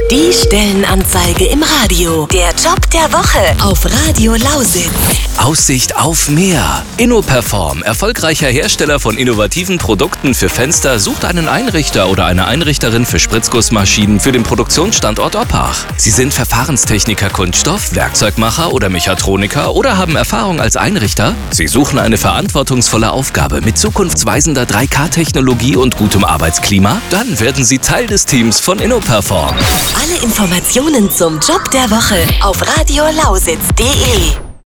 Die Stellenanzeige im Radio. Der Job der Woche auf Radio Lausitz. Aussicht auf Meer. InnoPerform, erfolgreicher Hersteller von innovativen Produkten für Fenster, sucht einen Einrichter oder eine Einrichterin für Spritzgussmaschinen für den Produktionsstandort Oppach. Sie sind Verfahrenstechniker Kunststoff, Werkzeugmacher oder Mechatroniker oder haben Erfahrung als Einrichter? Sie suchen eine verantwortungsvolle Aufgabe mit zukunftsweisender 3K-Technologie und gutem Arbeitsklima? Dann werden Sie Teil des Teams von InnoPerform. Alle Informationen zum Job der Woche auf radiolausitz.de.